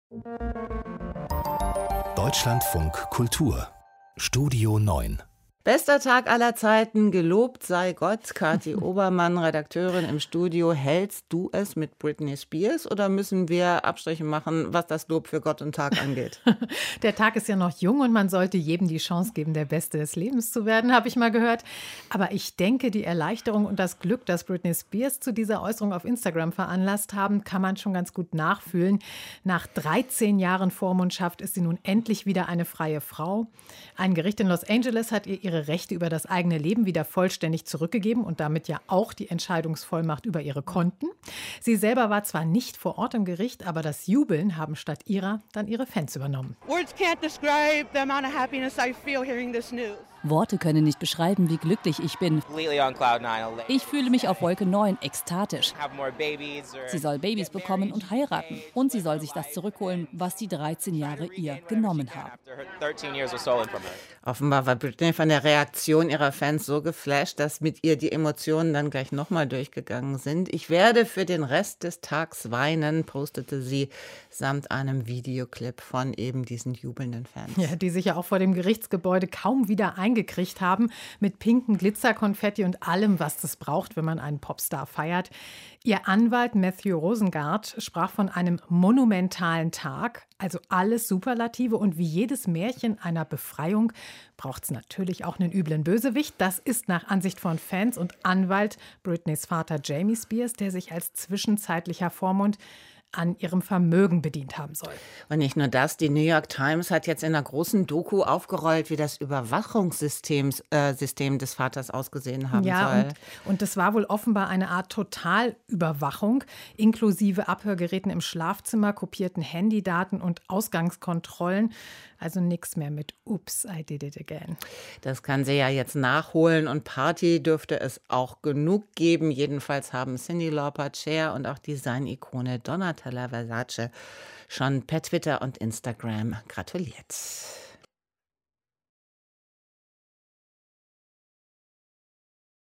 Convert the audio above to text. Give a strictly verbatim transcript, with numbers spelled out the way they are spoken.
Deutschlandfunk Kultur Studio neun. Bester Tag aller Zeiten, gelobt sei Gott. Kathi Obermann, Redakteurin im Studio. Hältst du es mit Britney Spears oder müssen wir Abstriche machen, was das Lob für Gott und Tag angeht? Der Tag ist ja noch jung und man sollte jedem die Chance geben, der Beste des Lebens zu werden, habe ich mal gehört. Aber ich denke, die Erleichterung und das Glück, das Britney Spears zu dieser Äußerung auf Instagram veranlasst haben, kann man schon ganz gut nachfühlen. Nach dreizehn Jahren Vormundschaft ist sie nun endlich wieder eine freie Frau. Ein Gericht in Los Angeles hat ihr ihre Rechte über das eigene Leben wieder vollständig zurückgegeben und damit ja auch die Entscheidungsvollmacht über ihre Konten. Sie selber war zwar nicht vor Ort im Gericht, aber das Jubeln haben statt ihrer dann ihre Fans übernommen. Words can't describe the amount of happiness I feel hearing this news. Worte können nicht beschreiben, wie glücklich ich bin. Ich fühle mich auf Wolke neun ekstatisch. Sie soll Babys bekommen und heiraten. Und sie soll sich das zurückholen, was die dreizehn Jahre ihr genommen haben. Offenbar war Britney von der Reaktion ihrer Fans so geflasht, dass mit ihr die Emotionen dann gleich nochmal durchgegangen sind. Ich werde für den Rest des Tags weinen, postete sie samt einem Videoclip von eben diesen jubelnden Fans. Ja, die sich ja auch vor dem Gerichtsgebäude kaum wieder eingekriegt haben, mit pinken Glitzerkonfetti und allem, was das braucht, wenn man einen Popstar feiert. Ihr Anwalt Matthew Rosengart sprach von einem monumentalen Tag, also alles Superlative, und wie jedes Märchen einer Befreiung braucht es natürlich auch einen üblen Bösewicht. Das ist nach Ansicht von Fans und Anwalt Britneys Vater Jamie Spears, der sich als zwischenzeitlicher Vormund an ihrem Vermögen bedient haben soll. Und nicht nur das, die New York Times hat jetzt in einer großen Doku aufgerollt, wie das Überwachungssystem äh, System des Vaters ausgesehen haben ja, soll. Und, und das war wohl offenbar eine Art Totalüberwachung, inklusive Abhörgeräten im Schlafzimmer, kopierten Handydaten und Ausgangskontrollen. Also nichts mehr mit Oops, I did it again. Das kann sie ja jetzt nachholen und Party dürfte es auch genug geben. Jedenfalls haben Cyndi Lauper, Cher und auch Design-Ikone Donatella Versace schon per Twitter und Instagram gratuliert.